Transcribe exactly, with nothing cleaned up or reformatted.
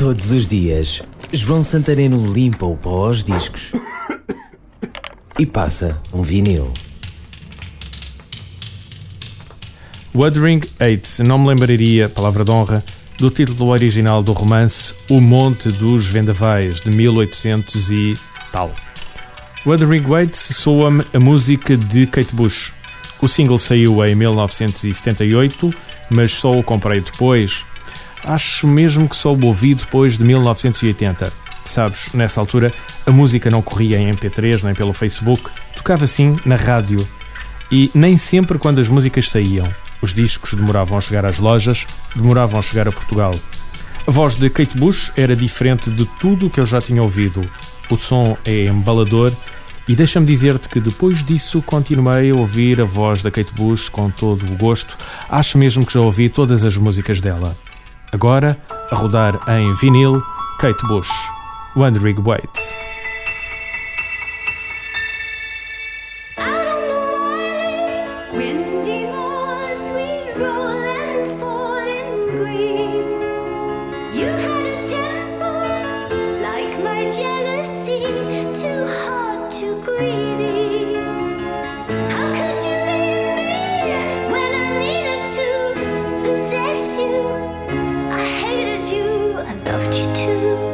Todos os dias, João Santareno limpa o pó aos discos e passa um vinil. Wuthering Heights, não me lembraria, palavra de honra, do título original do romance O Monte dos Vendavais, de mil e oitocentos e tal. Wuthering Heights soa-me a música de Kate Bush. O single saiu em mil novecentos e setenta e oito, mas só o comprei depois. Acho mesmo que só o ouvi depois de mil novecentos e oitenta. Sabes, nessa altura a música não corria em M P três nem pelo Facebook, tocava sim na rádio. E nem sempre quando as músicas saíam. Os discos demoravam a chegar às lojas, demoravam a chegar a Portugal. A voz de Kate Bush era diferente de tudo o que eu já tinha ouvido. O som é embalador e deixa-me dizer-te que depois disso continuei a ouvir a voz da Kate Bush com todo o gosto. Acho mesmo que já ouvi todas as músicas dela. Agora, a rodar em vinil, Kate Bush, Wuthering Heights. Loved you too.